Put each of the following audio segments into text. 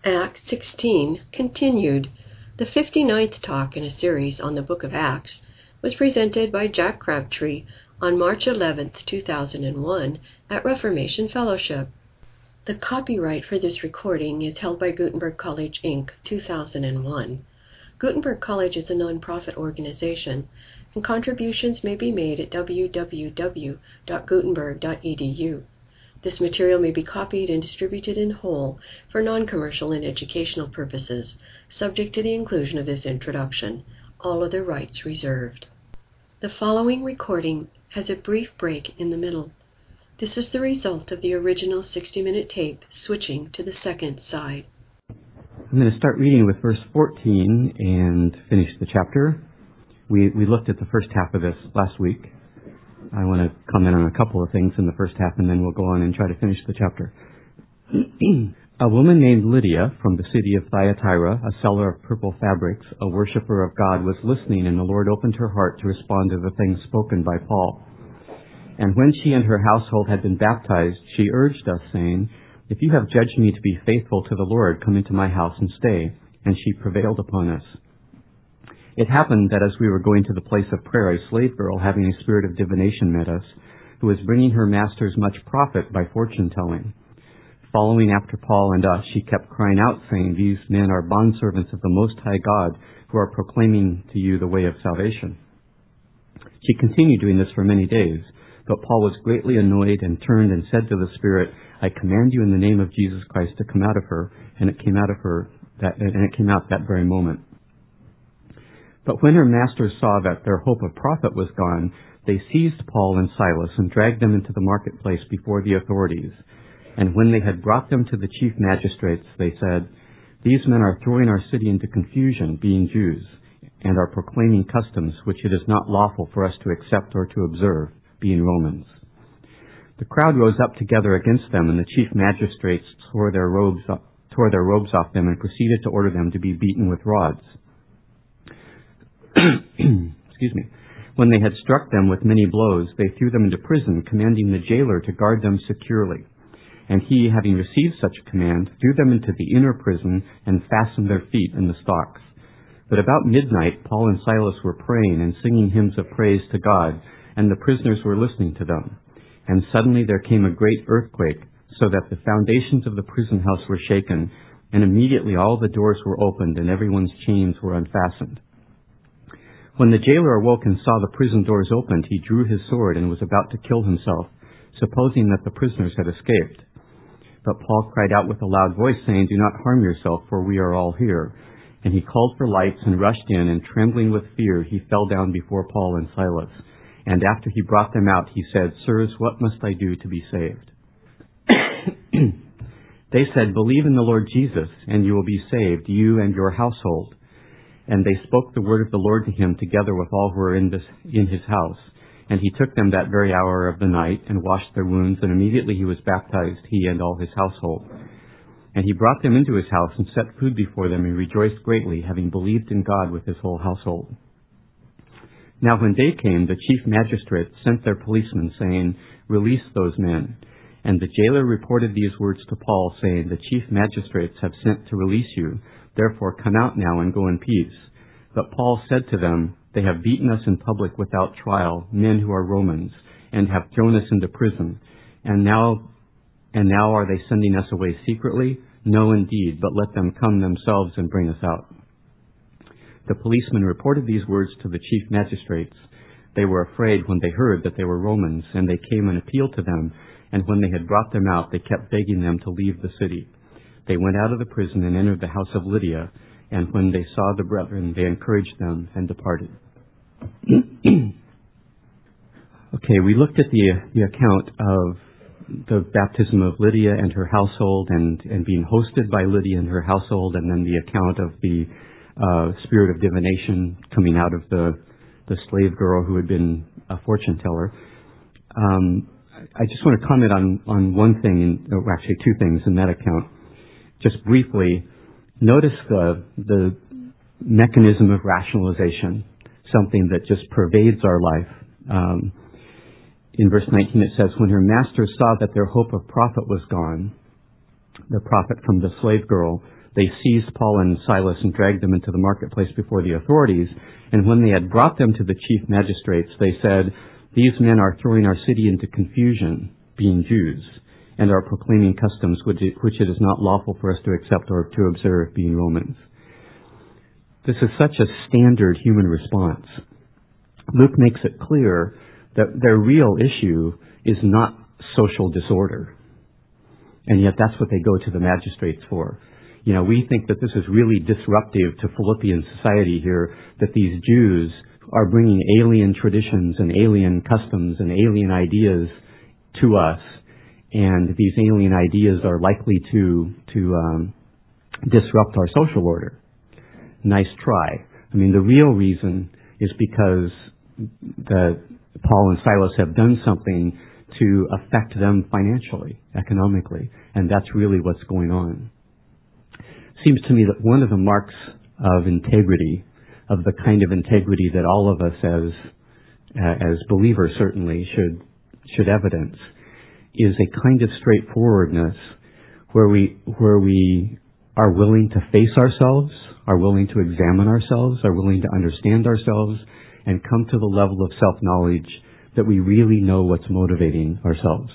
Acts 16 continued. The 59th talk in a series on the Book of Acts was presented by Jack Crabtree on March 11, 2001 at Reformation Fellowship. The copyright for this recording is held by Gutenberg College, Inc., 2001. Gutenberg College is a non-profit organization, and contributions may be made at www.gutenberg.edu. This material may be copied and distributed in whole for non-commercial and educational purposes, subject to the inclusion of this introduction. All other rights reserved. The following recording has a brief break in the middle. This is the result of the original 60-minute tape switching to the second side. I'm going to start reading with verse 14 and finish the chapter. We looked at the first half of this last week. I want to comment on a couple of things in the first half, and then we'll go on and try to finish the chapter. A woman named Lydia from the city of Thyatira, a seller of purple fabrics, a worshiper of God, was listening, and the Lord opened her heart to respond to the things spoken by Paul. And when she and her household had been baptized, she urged us, saying, "If you have judged me to be faithful to the Lord, come into my house and stay." And she prevailed upon us. It happened that as we were going to the place of prayer, a slave girl, having a spirit of divination, met us, who was bringing her masters much profit by fortune-telling. Following after Paul and us, she kept crying out, saying, "These men are bondservants of the Most High God, who are proclaiming to you the way of salvation." She continued doing this for many days, but Paul was greatly annoyed and turned and said to the spirit, "I command you in the name of Jesus Christ to come out of her," and it came out that very moment. But when her masters saw that their hope of profit was gone, they seized Paul and Silas and dragged them into the marketplace before the authorities. And when they had brought them to the chief magistrates, they said, "These men are throwing our city into confusion, being Jews, and are proclaiming customs which it is not lawful for us to accept or to observe, being Romans." The crowd rose up together against them, and the chief magistrates tore their robes off them and proceeded to order them to be beaten with rods. Excuse me. When they had struck them with many blows, they threw them into prison, commanding the jailer to guard them securely. And he, having received such a command, threw them into the inner prison and fastened their feet in the stocks. But about midnight, Paul and Silas were praying and singing hymns of praise to God, and the prisoners were listening to them. And suddenly there came a great earthquake, so that the foundations of the prison house were shaken, and immediately all the doors were opened, and everyone's chains were unfastened. When the jailer awoke and saw the prison doors opened, he drew his sword and was about to kill himself, supposing that the prisoners had escaped. But Paul cried out with a loud voice, saying, "Do not harm yourself, for we are all here." And he called for lights and rushed in, and trembling with fear, he fell down before Paul and Silas. And after he brought them out, he said, "Sirs, what must I do to be saved?" They said, "Believe in the Lord Jesus, and you will be saved, you and your household." And they spoke the word of the Lord to him together with all who were in his house. And he took them that very hour of the night and washed their wounds, and immediately he was baptized, he and all his household. And he brought them into his house and set food before them, and rejoiced greatly, having believed in God with his whole household. Now when day came, the chief magistrate sent their policemen, saying, "Release those men." And the jailer reported these words to Paul, saying, "The chief magistrates have sent to release you. Therefore come out now and go in peace." But Paul said to them, "They have beaten us in public without trial, men who are Romans, and have thrown us into prison. And now are they sending us away secretly? No, indeed, but let them come themselves and bring us out." The policemen reported these words to the chief magistrates. They were afraid when they heard that they were Romans, and they came and appealed to them, and when they had brought them out, they kept begging them to leave the city. They went out of the prison and entered the house of Lydia, and when they saw the brethren, they encouraged them and departed. Okay, we looked at the account of the baptism of Lydia and her household, and being hosted by Lydia and her household, and then the account of the spirit of divination coming out of the slave girl who had been a fortune teller. I just want to comment on one thing, actually two things in that account. Just briefly, notice the mechanism of rationalization, something that just pervades our life. In verse 19 it says, "When her masters saw that their hope of profit was gone," the profit from the slave girl, they seized Paul and Silas and dragged them into the marketplace before the authorities. And when they had brought them to the chief magistrates, they said, "These men are throwing our city into confusion, being Jews, and are proclaiming customs which it is not lawful for us to accept or to observe, being Romans." This is such a standard human response. Luke makes it clear that their real issue is not social disorder. And yet that's what they go to the magistrates for. We think that this is really disruptive to Philippian society here, that these Jews are bringing alien traditions and alien customs and alien ideas to us, and these alien ideas are likely to disrupt our social order. Nice try. The real reason is because Paul and Silas have done something to affect them financially, economically, and that's really what's going on. Seems to me that one of the marks of integrity, of the kind of integrity that all of us as believers certainly should evidence, is a kind of straightforwardness where we are willing to face ourselves, are willing to examine ourselves, are willing to understand ourselves, and come to the level of self-knowledge that we really know what's motivating ourselves.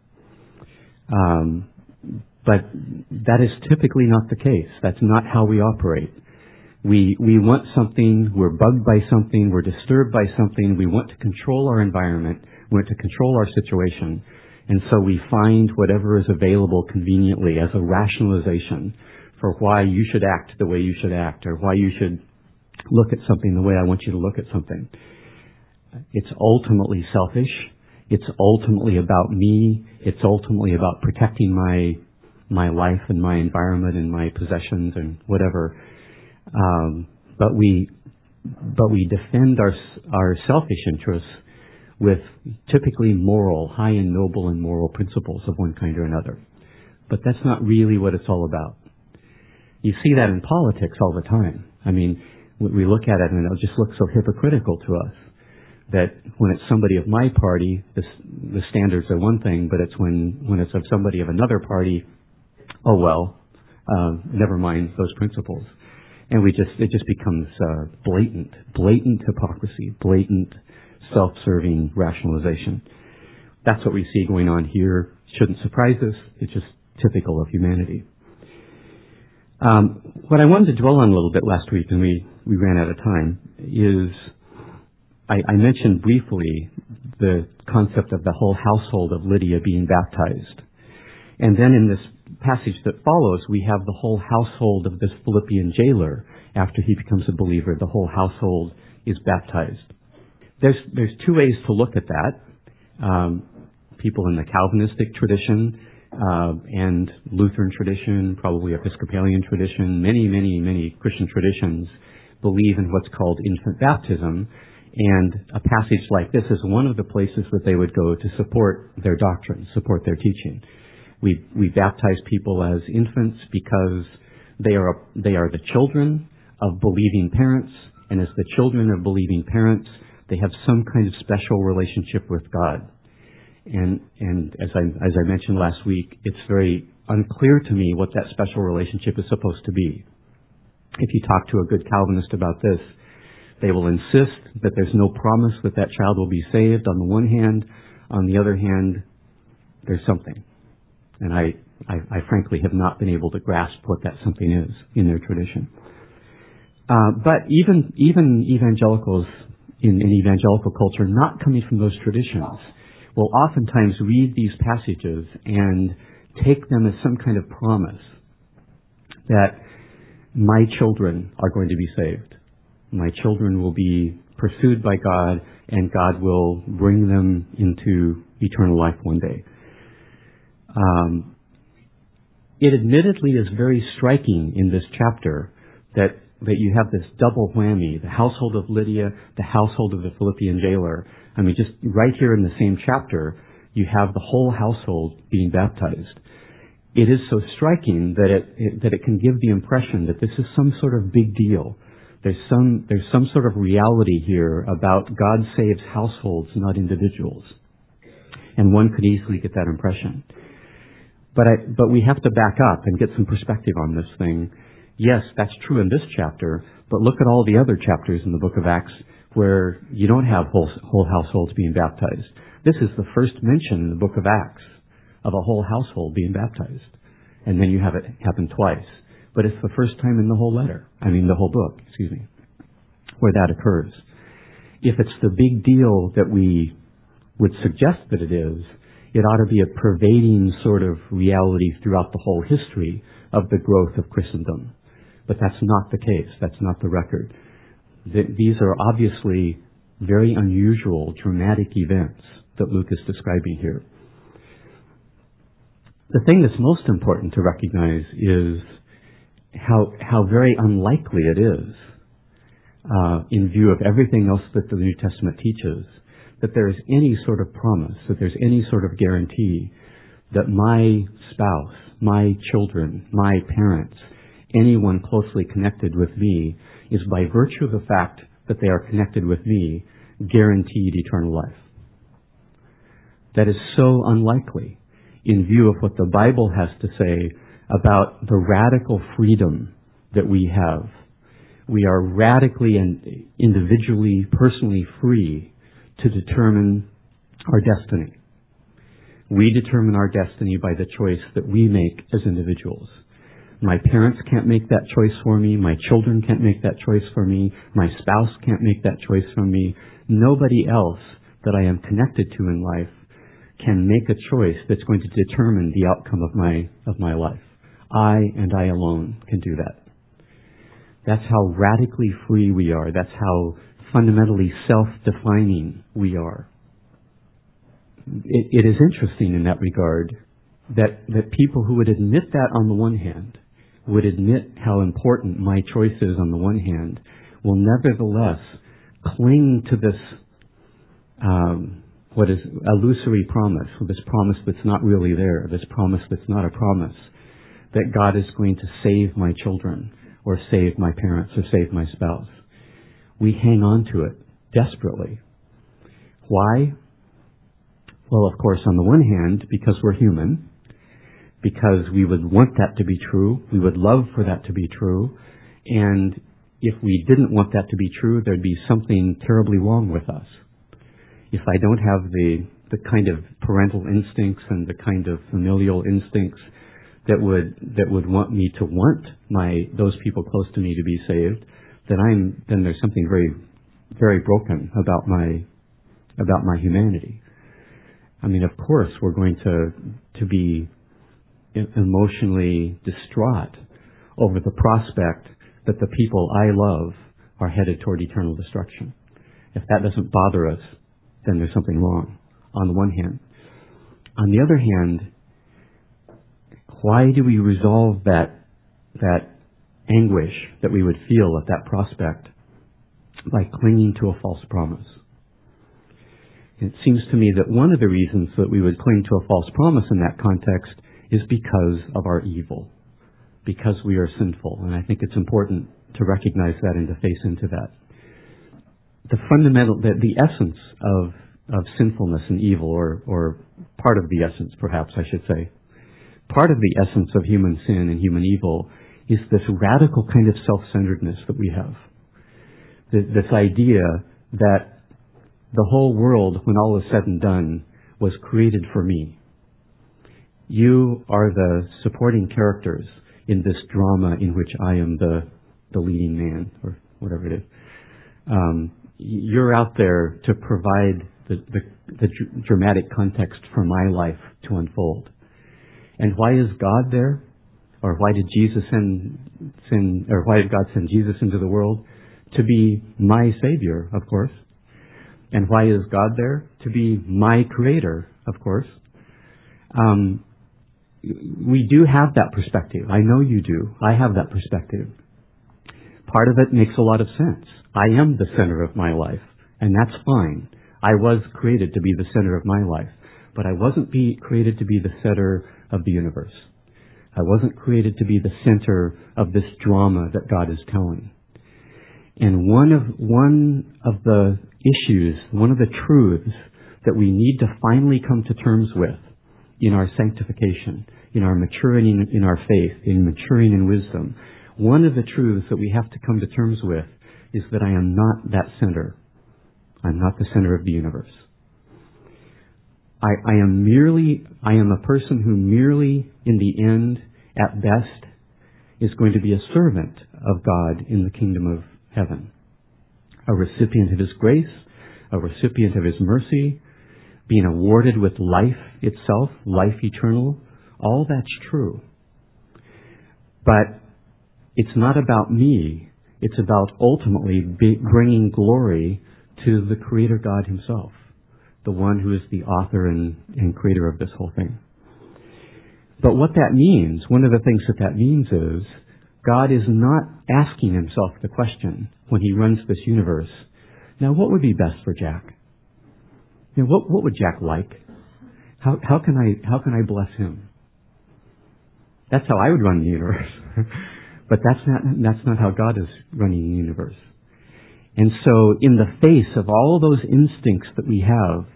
But that is typically not the case. That's not how we operate. We want something, we're bugged by something, we're disturbed by something, we want to control our environment, we want to control our situation, and so we find whatever is available conveniently as a rationalization for why you should act the way you should act, or why you should look at something the way I want you to look at something. It's ultimately selfish. It's ultimately about me. It's ultimately about protecting my life and my environment and my possessions and whatever. But we defend our selfish interests with typically moral, high and noble and moral principles of one kind or another. But that's not really what it's all about. You see that in politics all the time. We look at it and it just looks so hypocritical to us that when it's somebody of my party, the standards are one thing, but it's when it's of somebody of another party, never mind those principles. And it just becomes blatant hypocrisy, blatant self-serving rationalization. That's what we see going on here. Shouldn't surprise us. It's just typical of humanity. What I wanted to dwell on a little bit last week, and we ran out of time, is I mentioned briefly the concept of the whole household of Lydia being baptized. And then in this passage that follows, we have the whole household of this Philippian jailer. After he becomes a believer, the whole household is baptized. There's two ways to look at that. People in the Calvinistic tradition and Lutheran tradition, probably Episcopalian tradition, many Christian traditions believe in what's called infant baptism, and a passage like this is one of the places that they would go to support their doctrine, support their teaching. We baptize people as infants because they are the children of believing parents, and as the children of believing parents, they have some kind of special relationship with God. And as I mentioned last week, it's very unclear to me what that special relationship is supposed to be. If you talk to a good Calvinist about this, they will insist that there's no promise that that child will be saved on the one hand. On the other hand, there's something. And I frankly have not been able to grasp what that something is in their tradition. But even evangelicals in evangelical culture not coming from those traditions will oftentimes read these passages and take them as some kind of promise that my children are going to be saved. My children will be pursued by God, and God will bring them into eternal life one day. It admittedly is very striking in this chapter that you have this double whammy, the household of Lydia, the household of the Philippian jailer. Just right here in the same chapter, you have the whole household being baptized. It is so striking that it can give the impression that this is some sort of big deal. There's some sort of reality here about God saves households, not individuals. And one could easily get that impression. But we have to back up and get some perspective on this thing. yes, that's true in this chapter, but look at all the other chapters in the book of Acts where you don't have whole households being baptized. This is the first mention in the book of Acts of a whole household being baptized. And then you have it happen twice. But it's the first time in the whole book, where that occurs. If it's the big deal that we would suggest that it is, it ought to be a pervading sort of reality throughout the whole history of the growth of Christendom. But that's not the case. That's not the record. These are obviously very unusual, dramatic events that Luke is describing here. The thing that's most important to recognize is how very unlikely it is, in view of everything else that the New Testament teaches, that there's any sort of promise, that there's any sort of guarantee that my spouse, my children, my parents, anyone closely connected with me is, by virtue of the fact that they are connected with me, guaranteed eternal life. That is so unlikely in view of what the Bible has to say about the radical freedom that we have. We are radically and individually, personally free to determine our destiny. We determine our destiny by the choice that we make as individuals. My parents can't make that choice for me. My children can't make that choice for me. My spouse can't make that choice for me. Nobody else that I am connected to in life can make a choice that's going to determine the outcome of my life. I and I alone can do that. That's how radically free we are. That's how fundamentally self-defining we are. It is interesting in that regard that people who would admit that on the one hand, would admit how important my choice is on the one hand, will nevertheless cling to this what is illusory promise, this promise that's not really there, this promise that's not a promise, that God is going to save my children, or save my parents, or save my spouse. We hang on to it desperately. Why? Well, of course, on the one hand, because we're human, because we would want that to be true, we would love for that to be true, and if we didn't want that to be true, there'd be something terribly wrong with us. If I don't have the kind of parental instincts and the kind of familial instincts that would want me to want those people close to me to be saved, then there's something very, very broken about my humanity. I mean, of course, we're going to be emotionally distraught over the prospect that the people I love are headed toward eternal destruction. If that doesn't bother us, then there's something wrong, on the one hand. On the other hand, why do we resolve that anguish that we would feel at that prospect by clinging to a false promise? It seems to me that one of the reasons that we would cling to a false promise in that context is because of our evil, because we are sinful. And I think it's important to recognize that and to face into that. The essence of sinfulness and evil, or part of the essence, perhaps I should say, part of the essence of human sin and human evil is this radical kind of self-centeredness that we have. This idea that the whole world, when all is said and done, was created for me. You are the supporting characters in this drama in which I am the leading man, or whatever it is. You're out there to provide the dramatic context for my life to unfold. And why is God there? Or why did God send Jesus into the world? To be my Savior, of course. And why is God there? To be my Creator, of course. We do have that perspective. I know you do. I have that perspective. Part of it makes a lot of sense. I am the center of my life, and that's fine. I was created to be the center of my life, but I wasn't created to be the center of the universe. I wasn't created to be the center of this drama that God is telling. And one of the issues, one of the truths that we need to finally come to terms with in our sanctification, in our maturing in our faith, in maturing in wisdom, one of the truths that we have to come to terms with is that I am not that center. I'm not the center of the universe. I am a person who merely, in the end, at best, is going to be a servant of God in the kingdom of heaven. A recipient of His grace, a recipient of His mercy, being awarded with life itself, life eternal. All that's true. But it's not about me. It's about ultimately bringing glory to the Creator God Himself, the one who is the author and creator of this whole thing. But what that means, one of the things that means is, God is not asking Himself the question when He runs this universe, now what would be best for Jack? What would Jack like? How can I bless him? That's how I would run the universe. But that's not how God is running the universe. And so in the face of all those instincts that we have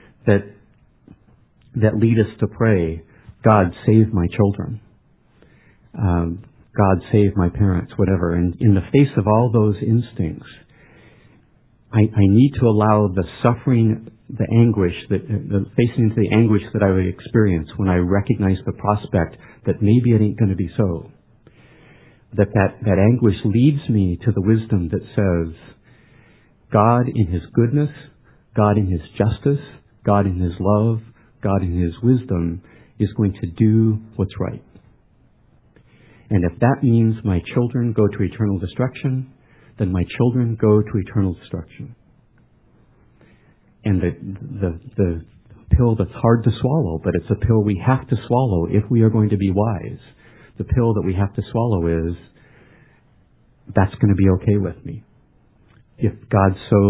that lead us to pray, God save my children, God save my parents, whatever, and in the face of all those instincts, I need to allow the suffering, the anguish, facing into the anguish that I would experience when I recognize the prospect that maybe it ain't going to be so. That anguish leads me to the wisdom that says, God in His goodness, God in His justice, God in His love, God in His wisdom is going to do what's right. And if that means my children go to eternal destruction, then my children go to eternal destruction. And the pill that's hard to swallow, but it's a pill we have to swallow if we are going to be wise. The pill that we have to swallow is, that's going to be okay with me. If God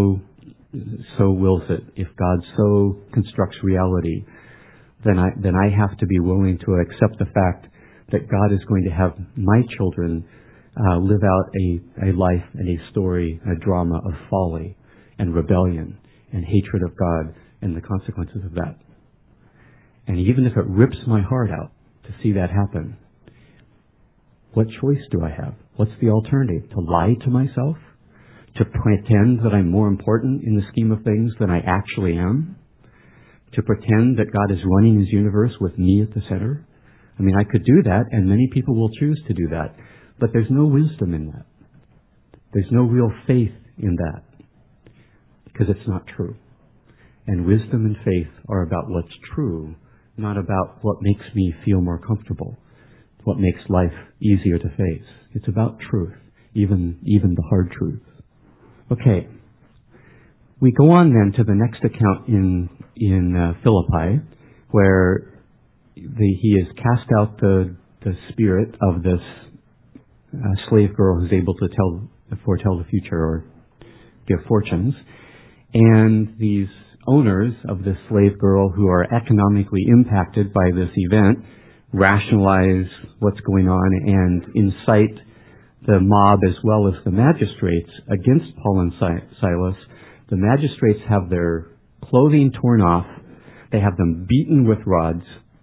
so wills it, if God so constructs reality, then I have to be willing to accept the fact that God is going to have my children live out a life and a story, a drama of folly and rebellion and hatred of God and the consequences of that. And even if it rips my heart out to see that happen, what choice do I have? What's the alternative? To lie to myself? To pretend that I'm more important in the scheme of things than I actually am? To pretend that God is running His universe with me at the center? I mean, I could do that, and many people will choose to do that. But there's no wisdom in that. There's no real faith in that. Because it's not true. And wisdom and faith are about what's true, not about what makes me feel more comfortable, what makes life easier to face. It's about truth, even the hard truth. Okay. We go on then to the next account in Philippi, where he has cast out the spirit of this slave girl who's able to foretell the future or give fortunes. And these owners of this slave girl who are economically impacted by this event rationalize what's going on and incite the mob as well as the magistrates against Paul and Silas. The magistrates have their clothing torn off. They have them beaten with rods.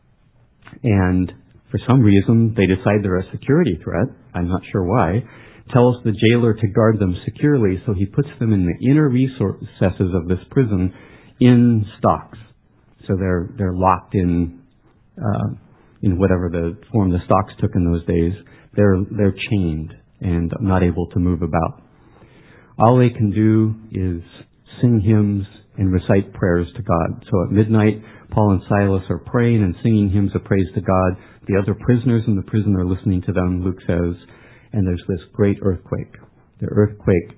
And for some reason, they decide they're a security threat. I'm not sure why. Tells the jailer to guard them securely, so he puts them in the inner recesses of this prison in stocks. So they're locked in whatever the form the stocks took in those days. They're chained and not able to move about. All they can do is sing hymns and recite prayers to God. So at midnight, Paul and Silas are praying and singing hymns of praise to God. The other prisoners in the prison are listening to them, Luke says, and there's this great earthquake. The earthquake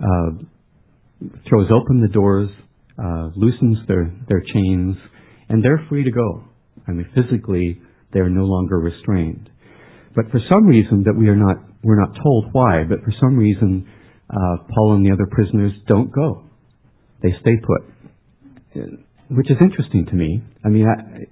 throws open the doors, loosens their chains, and they're free to go. I mean, physically, they're no longer restrained. But for some reason that we're not told why, but for some reason, Paul and the other prisoners don't go. They stay put, which is interesting to me. I mean,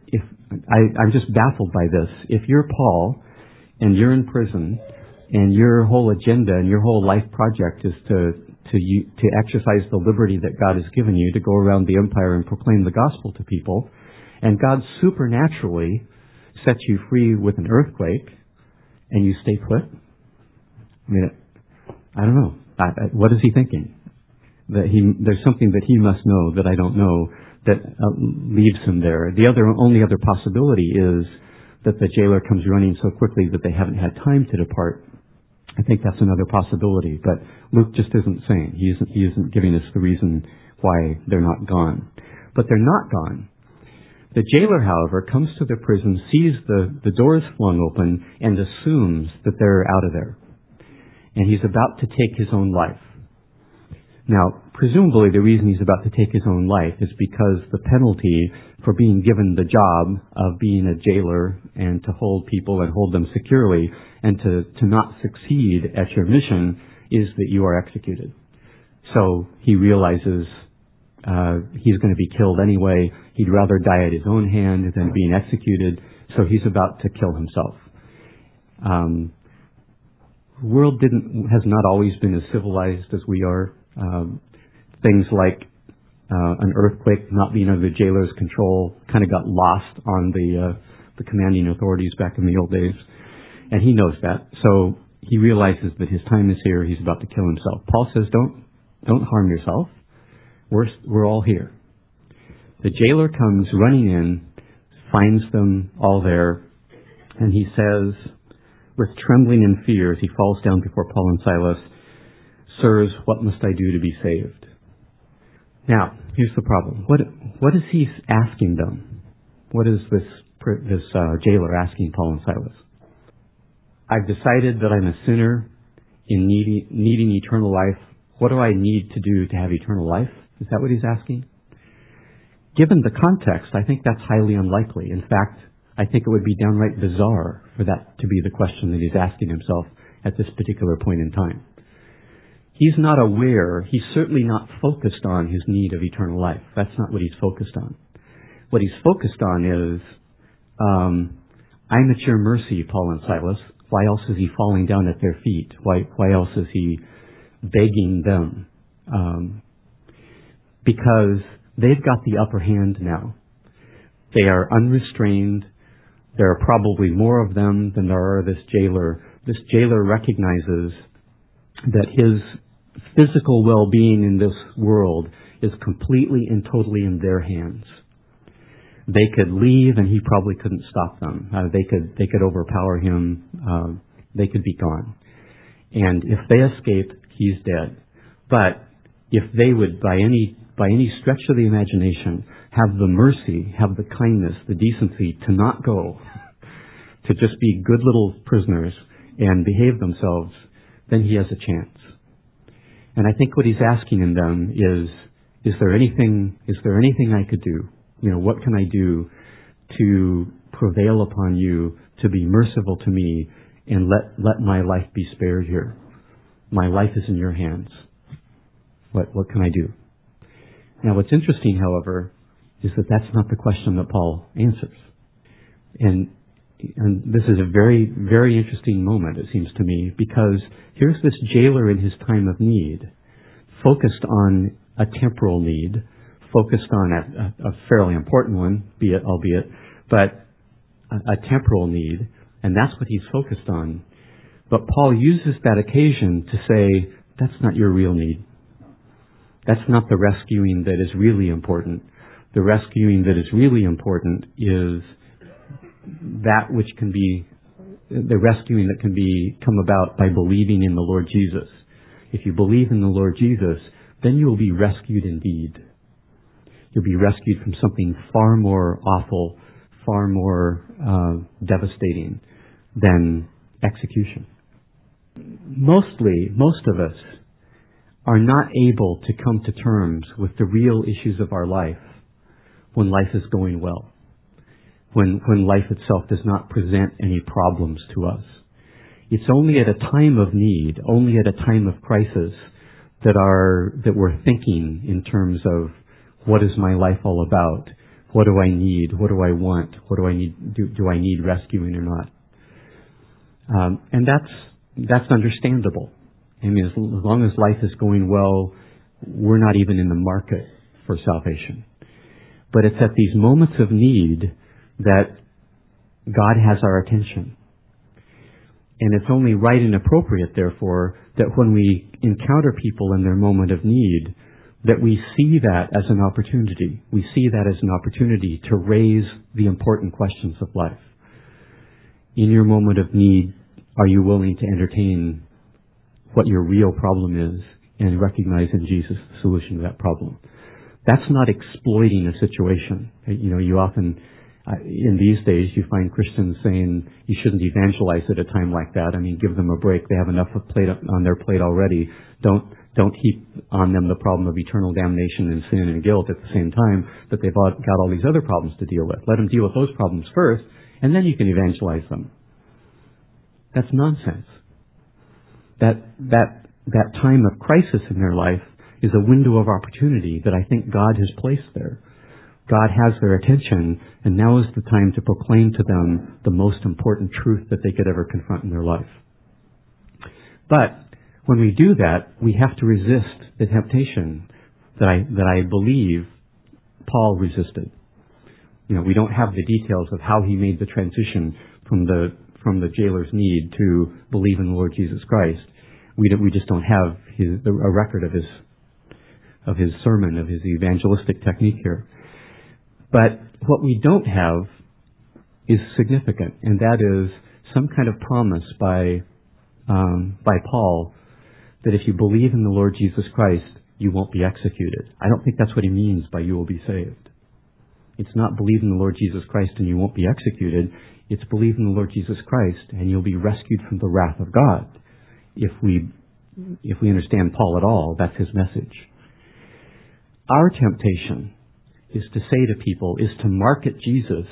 I'm just baffled by this. If you're Paul and you're in prison and your whole agenda and your whole life project is to exercise the liberty that God has given you to go around the empire and proclaim the gospel to people, and God supernaturally sets you free with an earthquake, and you stay put, mean, I don't know. What is he thinking? There's something that he must know that I don't know that leaves him there. The only other possibility is that the jailer comes running so quickly that they haven't had time to depart. I think that's another possibility, but Luke just isn't saying. He isn't giving us the reason why they're not gone. But they're not gone. The jailer, however, comes to the prison, sees the doors flung open, and assumes that they're out of there. And he's about to take his own life. Now, presumably the reason he's about to take his own life is because the penalty for being given the job of being a jailer and to hold people and hold them securely and to not succeed at your mission is that you are executed. So he realizes he's going to be killed anyway. He'd rather die at his own hand than being executed, so he's about to kill himself. The world has not always been as civilized as we are. Things like an earthquake not being under the jailer's control kind of got lost on the commanding authorities back in the old days, and he knows that. So he realizes that his time is here. He's about to kill himself. Paul says, "Don't harm yourself. We're all here." The jailer comes running in, finds them all there, and he says, with trembling and fear, as he falls down before Paul and Silas, "Sirs, what must I do to be saved?" Now, here's the problem. What is he asking them? What is this jailer asking Paul and Silas? I've decided that I'm a sinner in needing eternal life. What do I need to do to have eternal life? Is that what he's asking? Given the context, I think that's highly unlikely. In fact, I think it would be downright bizarre for that to be the question that he's asking himself at this particular point in time. He's not aware, he's certainly not focused on his need of eternal life. That's not what he's focused on. What he's focused on is, I'm at your mercy, Paul and Silas. Why else is he falling down at their feet? Why else is he begging them? Because they've got the upper hand now. They are unrestrained. There are probably more of them than there are this jailer. This jailer recognizes that his physical well-being in this world is completely and totally in their hands. They could leave and he probably couldn't stop them. They could overpower him. They could be gone. And if they escape, he's dead. But if they would, by any stretch of the imagination, have the mercy, have the kindness, the decency to not go, to just be good little prisoners and behave themselves, then he has a chance. And I think what he's asking in them is there anything I could do? What can I do to prevail upon you, to be merciful to me, and let my life be spared here? My life is in your hands. What can I do? Now, what's interesting, however, is that that's not the question that Paul answers. And this is a very, very interesting moment, it seems to me, because here's this jailer in his time of need, focused on a temporal need, focused on a fairly important one, albeit, but a temporal need, and that's what he's focused on. But Paul uses that occasion to say, that's not your real need. That's not the rescuing that is really important. The rescuing that is really important is that which can be, the rescuing that can come about by believing in the Lord Jesus. If you believe in the Lord Jesus, then you will be rescued indeed. You'll be rescued from something far more awful, far more devastating than execution. Most of us are not able to come to terms with the real issues of our life when life is going well, when life itself does not present any problems to us. It's only at a time of need, only at a time of crisis that we're thinking in terms of, what is my life all about? What do I need? What do I want? What do I need? Do I need rescuing or not? And that's understandable. I mean, as long as life is going well, we're not even in the market for salvation. But it's at these moments of need that God has our attention. And it's only right and appropriate, therefore, that when we encounter people in their moment of need, that we see that as an opportunity. We see that as an opportunity to raise the important questions of life. In your moment of need, are you willing to entertain what your real problem is and recognize in Jesus the solution to that problem? That's not exploiting a situation. You often, in these days, you find Christians saying you shouldn't evangelize at a time like that. I mean, give them a break. They have enough on their plate already. Don't heap on them the problem of eternal damnation and sin and guilt at the same time that they've got all these other problems to deal with. Let them deal with those problems first, and then you can evangelize them. That's nonsense. That time of crisis in their life is a window of opportunity that I think God has placed there. God has their attention, and now is the time to proclaim to them the most important truth that they could ever confront in their life. But when we do that, we have to resist the temptation that I believe Paul resisted. We don't have the details of how he made the transition from the jailer's need to believe in the Lord Jesus Christ. We just don't have a record of his sermon, of his evangelistic technique here. But what we don't have is significant, and that is some kind of promise by Paul that if you believe in the Lord Jesus Christ, you won't be executed. I don't think that's what he means by you will be saved. It's not believe in the Lord Jesus Christ and you won't be executed. It's believe in the Lord Jesus Christ and you'll be rescued from the wrath of God. If we understand Paul at all, that's his message. Our temptation is to say to people, is to market Jesus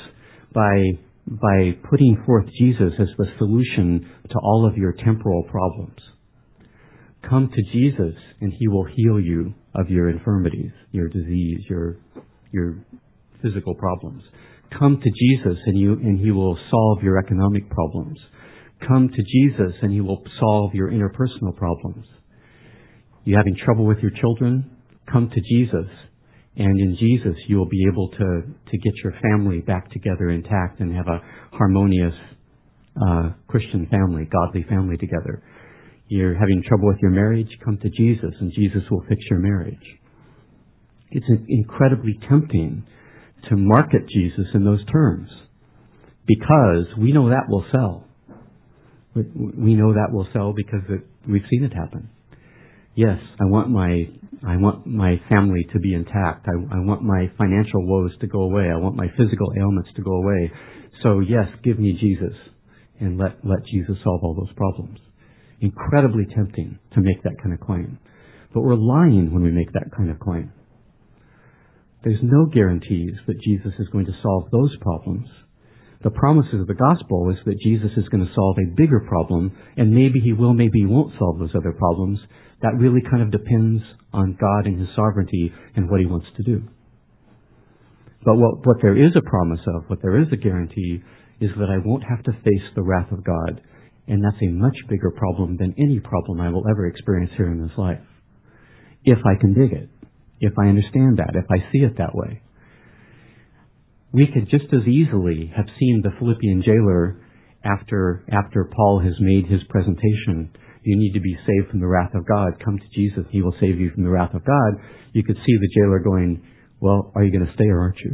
by putting forth Jesus as the solution to all of your temporal problems. Come to Jesus and he will heal you of your infirmities, your disease, your physical problems. Come to Jesus and he will solve your economic problems. Come to Jesus and he will solve your interpersonal problems. You having trouble with your children? Come to Jesus, and in Jesus you will be able to get your family back together intact and have a harmonious Christian family, godly family together. You're having trouble with your marriage? Come to Jesus, and Jesus will fix your marriage. It's incredibly tempting to market Jesus in those terms because we know that will sell. We know that will sell because we've seen it happen. Yes, I want my family to be intact. I want my financial woes to go away. I want my physical ailments to go away. So yes, give me Jesus and let Jesus solve all those problems. Incredibly tempting to make that kind of claim. But we're lying when we make that kind of claim. There's no guarantees that Jesus is going to solve those problems. The promises of the gospel is that Jesus is going to solve a bigger problem, and maybe he will, maybe he won't solve those other problems. That really kind of depends on God and his sovereignty and what he wants to do. But what there is a promise of, what there is a guarantee, is that I won't have to face the wrath of God. And that's a much bigger problem than any problem I will ever experience here in this life. If I can dig it. If I understand that. If I see it that way. We could just as easily have seen the Philippian jailer after Paul has made his presentation. You need to be saved from the wrath of God. Come to Jesus. He will save you from the wrath of God. You could see the jailer going, well, are you going to stay or aren't you?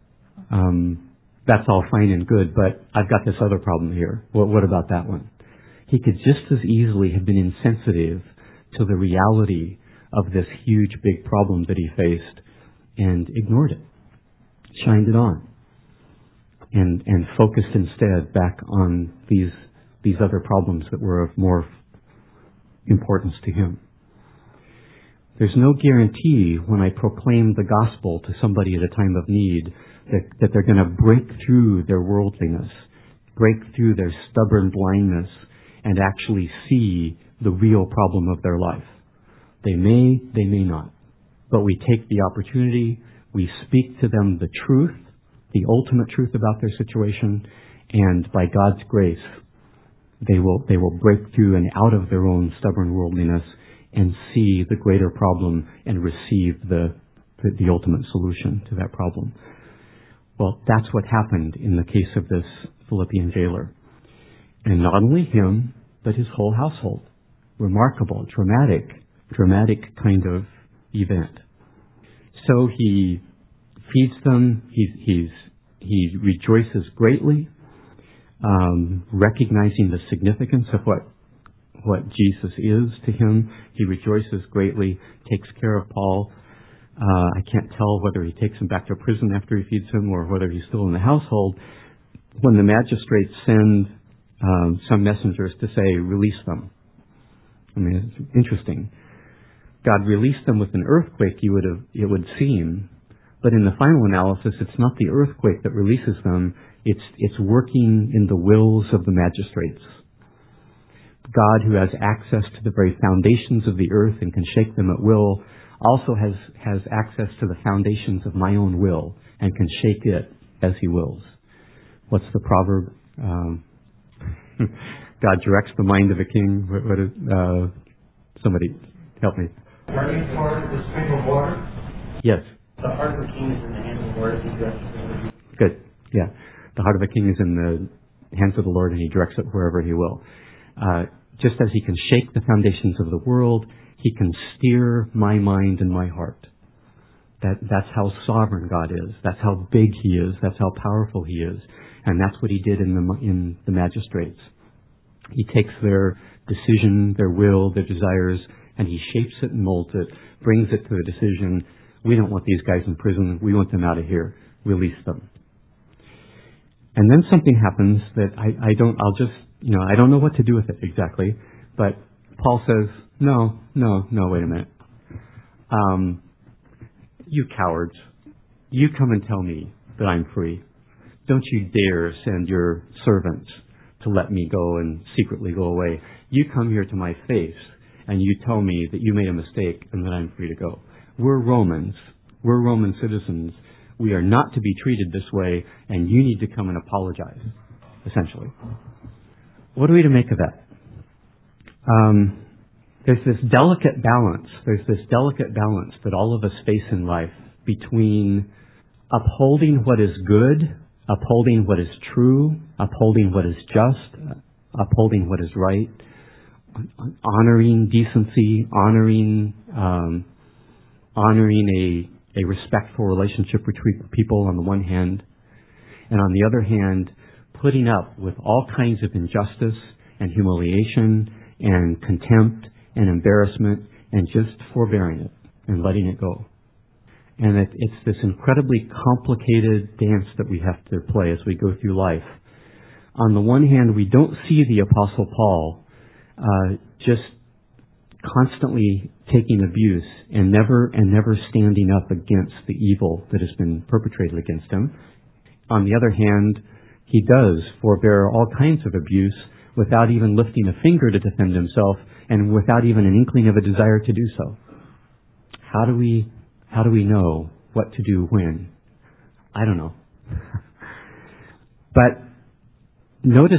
That's all fine and good, but I've got this other problem here. Well, what about that one? He could just as easily have been insensitive to the reality of this huge, big problem that he faced and ignored it, shined it on, and focused instead back on these other problems that were of more importance to him. There's no guarantee when I proclaim the gospel to somebody at a time of need that they're going to break through their worldliness, break through their stubborn blindness, and actually see the real problem of their life. They may not. But we take the opportunity, we speak to them the truth, the ultimate truth about their situation, and by God's grace, they will break through and out of their own stubborn worldliness and see the greater problem and receive the ultimate solution to that problem. Well, that's what happened in the case of this Philippian jailer. And not only him, but his whole household. Remarkable, dramatic kind of event. So he feeds them. He rejoices greatly, recognizing the significance of what Jesus is to him. He rejoices greatly, takes care of Paul. I can't tell whether he takes him back to prison after he feeds him or whether he's still in the household. When the magistrates send some messengers to say, release them. I mean, it's interesting. God released them with an earthquake, it would seem. But in the final analysis, it's not the earthquake that releases them. It's working in the wills of the magistrates. God, who has access to the very foundations of the earth and can shake them at will, also has access to the foundations of my own will and can shake it as he wills. What's the proverb? God directs the mind of a king. What is, somebody help me. Turning toward the stream of water? Yes. The heart of a king is in the hands of the Lord. He directs it. Good. Yeah. The heart of a king is in the hands of the Lord, and he directs it wherever he will. Just as he can shake the foundations of the world, he can steer my mind and my heart. That's how sovereign God is. That's how big he is. That's how powerful he is. And that's what he did in the magistrates. He takes their decision, their will, their desires, and he shapes it and molds it, brings it to the decision. We don't want these guys in prison. We want them out of here. Release them. And then something happens that I don't know what to do with it exactly, but Paul says, no, wait a minute. You cowards, you come and tell me that I'm free. Don't you dare send your servants to let me go and secretly go away. You come here to my face and you tell me that you made a mistake and that I'm free to go. We're Romans. We're Roman citizens. We are not to be treated this way, and you need to come and apologize, essentially. What are we to make of that? There's this delicate balance. There's this delicate balance that all of us face in life between upholding what is good, upholding what is true, upholding what is just, upholding what is right, honoring decency, honoring a respectful relationship between people on the one hand, and on the other hand, putting up with all kinds of injustice and humiliation and contempt and embarrassment and just forbearing it and letting it go. And it's this incredibly complicated dance that we have to play as we go through life. On the one hand, we don't see the Apostle Paul just constantly taking abuse and never standing up against the evil that has been perpetrated against him. On the other hand, he does forbear all kinds of abuse without even lifting a finger to defend himself and without even an inkling of a desire to do so. How do we know what to do when? I don't know. But notice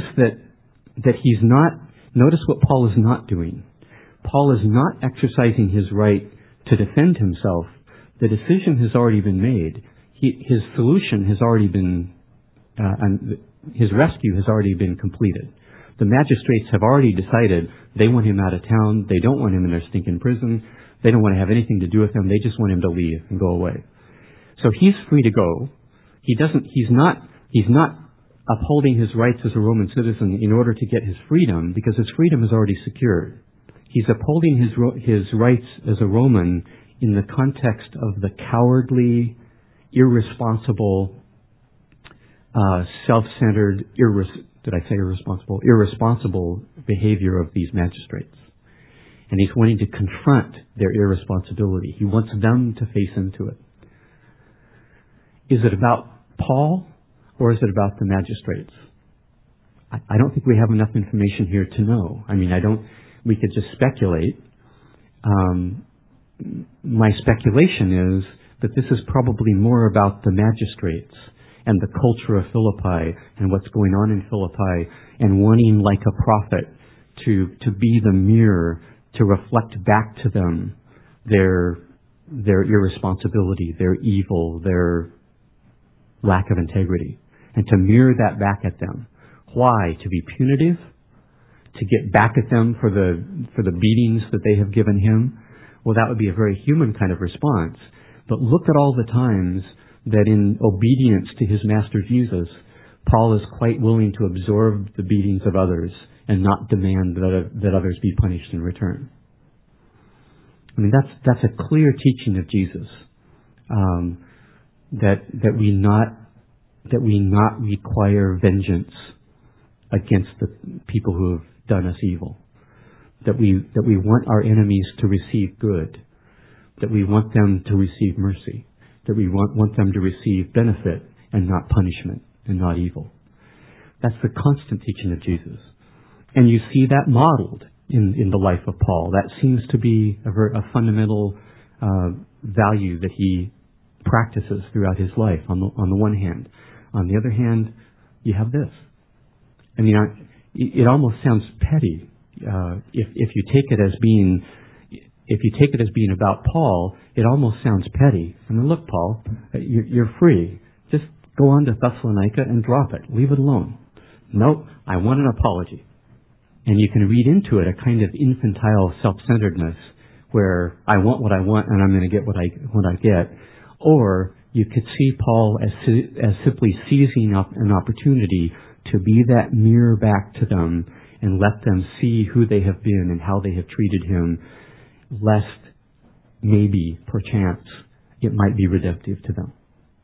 notice what Paul is not doing. Paul is not exercising his right to defend himself. The decision has already been made. His solution has already been, his rescue has already been completed. The magistrates have already decided they want him out of town. They don't want him in their stinking prison. They don't want to have anything to do with him. They just want him to leave and go away. So he's free to go. He's not upholding his rights as a Roman citizen in order to get his freedom, because his freedom is already secured. He's upholding his rights as a Roman in the context of the cowardly, irresponsible, self-centered, irresponsible behavior of these magistrates. And he's wanting to confront their irresponsibility. He wants them to face into it. Is it about Paul or is it about the magistrates? I don't think we have enough information here to know. We could just speculate. My speculation is that this is probably more about the magistrates and the culture of Philippi and what's going on in Philippi and wanting, like a prophet, to be the mirror, to reflect back to them their irresponsibility, their evil, their lack of integrity, and to mirror that back at them. Why? To be punitive? to get back at them for the beatings that they have given him. Well, that would be a very human kind of response. But look at all the times that in obedience to his master Jesus, Paul is quite willing to absorb the beatings of others and not demand that others be punished in return. I mean, that's a clear teaching of Jesus, that we not require vengeance against the people who have done us evil. That we want our enemies to receive good. That we want them to receive mercy. That we want them to receive benefit and not punishment and not evil. That's the constant teaching of Jesus. And you see that modeled in the life of Paul. That seems to be a fundamental value that he practices throughout his life on the one hand. On the other hand, you have this. I mean, it almost sounds petty if you take it as being about Paul. It almost sounds petty. I mean, look, Paul, you're free. Just go on to Thessalonica and drop it. Leave it alone. Nope, I want an apology. And you can read into it a kind of infantile self-centeredness where I want what I want and I'm going to get what I get. Or you could see Paul as simply seizing up an opportunity to be that mirror back to them and let them see who they have been and how they have treated him, lest maybe, perchance, it might be redemptive to them.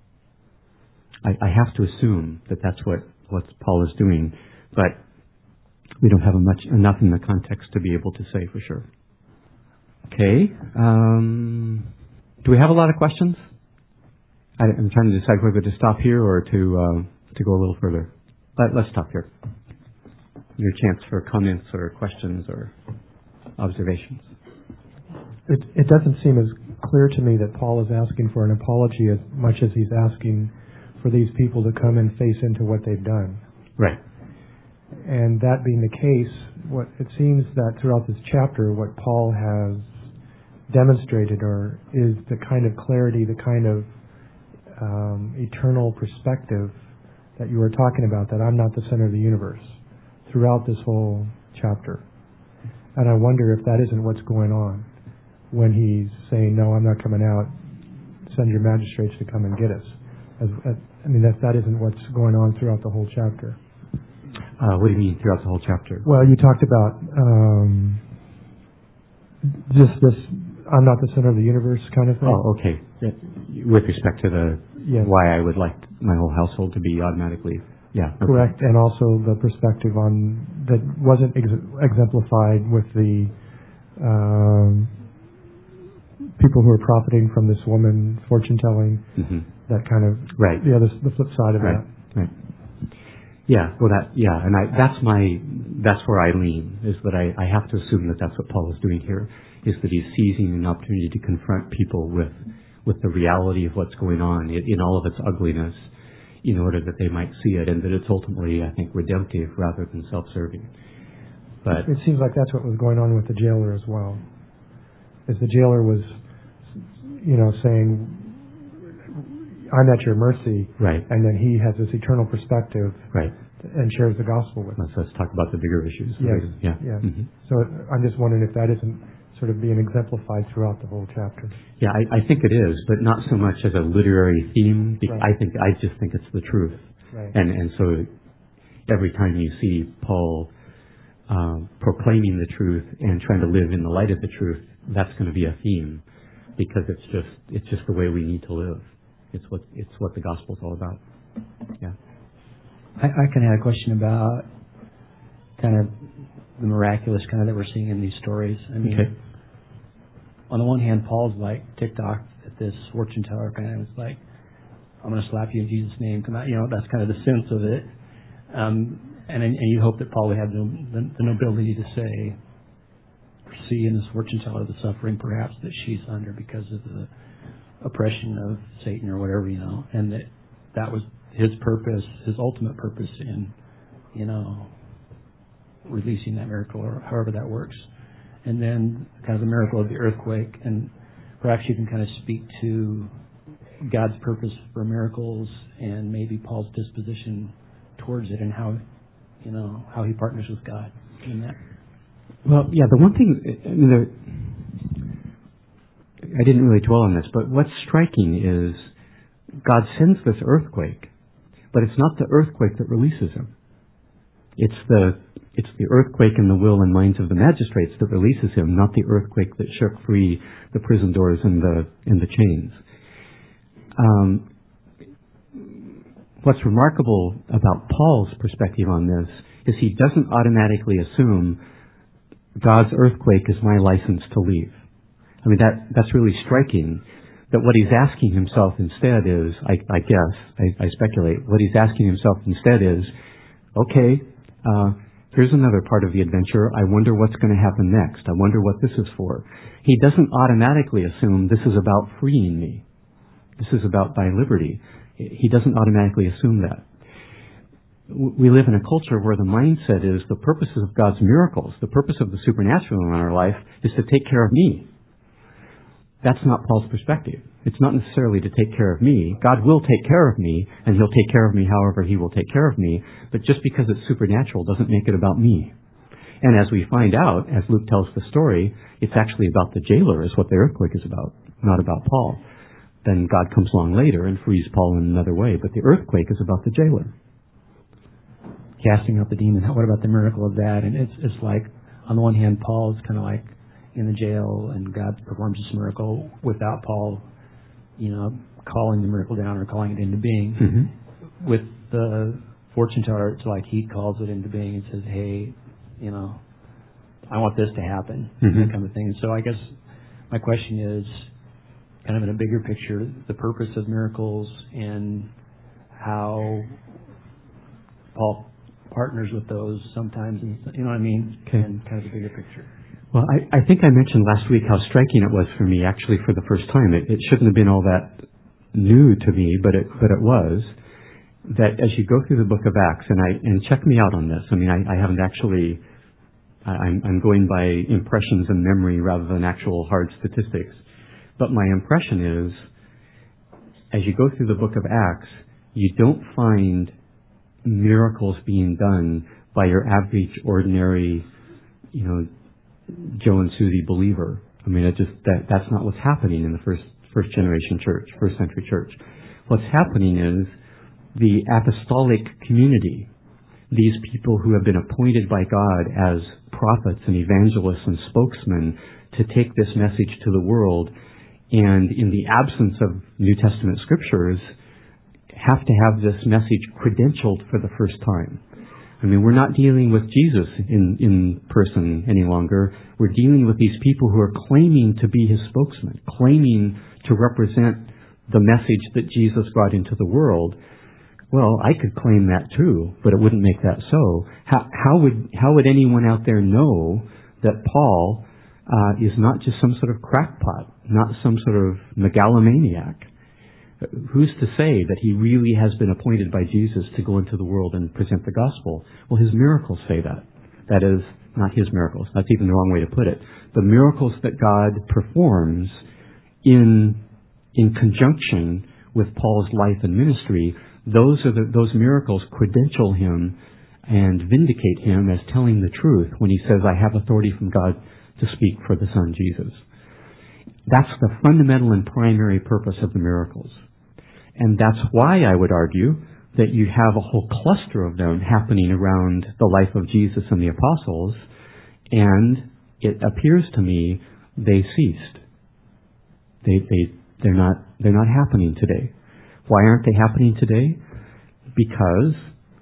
I have to assume that that's what Paul is doing, but we don't have enough in the context to be able to say for sure. Okay. Do we have a lot of questions? I'm trying to decide whether to stop here or to go a little further. Let's stop here. Your chance for comments or questions or observations. It doesn't seem as clear to me that Paul is asking for an apology as much as he's asking for these people to come and face into what they've done. Right. And that being the case, it seems that throughout this chapter, what Paul has demonstrated is the kind of clarity, the kind of eternal perspective that you were talking about, that I'm not the center of the universe, throughout this whole chapter. And I wonder if that isn't what's going on when he's saying, no, I'm not coming out, send your magistrates to come and get us. That isn't what's going on throughout the whole chapter. What do you mean throughout the whole chapter? Well, you talked about just this, I'm not the center of the universe kind of thing. Oh, okay. With respect to why I would like my whole household to be automatically, okay. Correct, and also the perspective on that wasn't exemplified with the people who are profiting from this woman fortune telling. Mm-hmm. That kind of right. The flip side of that. Right. Yeah. Well, and that's where I lean, is that I have to assume that that's what Paul is doing here, is that he's seizing an opportunity to confront people with the reality of what's going on in all of its ugliness, in order that they might see it, and that it's ultimately, I think, redemptive rather than self-serving. But it seems like that's what was going on with the jailer as well. As the jailer was, saying, I'm at your mercy. Right. And then he has this eternal perspective. Right. And shares the gospel with us. Let's talk about the bigger issues. Yes. Yeah. Mm-hmm. So I'm just wondering if that isn't sort of being exemplified throughout the whole chapter. Yeah, I think it is, but not so much as a literary theme. Right. I just think it's the truth. Right. And so every time you see Paul proclaiming the truth and trying to live in the light of the truth, that's going to be a theme, because it's just the way we need to live. It's what the gospel's all about. Yeah. I kind of had a question about kind of the miraculous kind of that we're seeing in these stories. I mean, okay. On the one hand, Paul's like ticked off at this fortune teller kind of was like, I'm going to slap you in Jesus' name. Come out. That's kind of the sense of it. And you hope that Paul would have the nobility to say, see in this fortune teller the suffering perhaps that she's under because of the oppression of Satan or whatever, and that was his purpose, his ultimate purpose in, releasing that miracle or however that works. And then kind of the miracle of the earthquake, and perhaps you can kind of speak to God's purpose for miracles and maybe Paul's disposition towards it and how he partners with God. in that? Well, yeah, the one thing, I didn't really dwell on this, but what's striking is God sends this earthquake, but it's not the earthquake that releases him. It's the earthquake in the will and minds of the magistrates that releases him, not the earthquake that shook free the prison doors and the chains. What's remarkable about Paul's perspective on this is he doesn't automatically assume God's earthquake is my license to leave. I mean, that's really striking, that what he's asking himself instead is, I speculate, what he's asking himself instead is, okay, here's another part of the adventure. I wonder what's going to happen next. I wonder what this is for. He doesn't automatically assume this is about freeing me. This is about my liberty. He doesn't automatically assume that. We live in a culture where the mindset is the purposes of God's miracles, the purpose of the supernatural in our life is to take care of me. That's not Paul's perspective. It's not necessarily to take care of me. God will take care of me, and he'll take care of me however he will take care of me, but just because it's supernatural doesn't make it about me. And as we find out, as Luke tells the story, it's actually about the jailer is what the earthquake is about, not about Paul. Then God comes along later and frees Paul in another way, but the earthquake is about the jailer. Casting out the demon, what about the miracle of that? And it's like, on the one hand, Paul's kind of like in the jail, and God performs this miracle without Paul, calling the miracle down or calling it into being. Mm-hmm. With the fortune teller, it's like he calls it into being and says, hey, I want this to happen, that kind of thing. And so I guess my question is, kind of in a bigger picture, the purpose of miracles and how Paul partners with those sometimes, you know what I mean? Okay. And kind of the bigger picture. Well, I think I mentioned last week how striking it was for me, actually, for the first time. It shouldn't have been all that new to me, but it was, that as you go through the book of Acts, and check me out on this. I mean, I haven't actually, I'm going by impressions and memory rather than actual hard statistics. But my impression is, as you go through the book of Acts, you don't find miracles being done by your average, ordinary, Joe and Susie believer. I mean, that's not what's happening in the first generation church, first century church. What's happening is the apostolic community, these people who have been appointed by God as prophets and evangelists and spokesmen to take this message to the world, and in the absence of New Testament scriptures, have to have this message credentialed for the first time. I mean, we're not dealing with Jesus in person any longer. We're dealing with these people who are claiming to be his spokesman, claiming to represent the message that Jesus brought into the world. Well, I could claim that too, but it wouldn't make that so. How would anyone out there know that Paul is not just some sort of crackpot, not some sort of megalomaniac? Who's to say that he really has been appointed by Jesus to go into the world and present the gospel? Well, his miracles say that. That is, not his miracles. That's even the wrong way to put it. The miracles that God performs in conjunction with Paul's life and ministry, those miracles credential him and vindicate him as telling the truth when he says, I have authority from God to speak for the Son Jesus. That's the fundamental and primary purpose of the miracles. And that's why I would argue that you have a whole cluster of them happening around the life of Jesus and the apostles, and it appears to me they ceased. They're not happening today. Why aren't they happening today? Because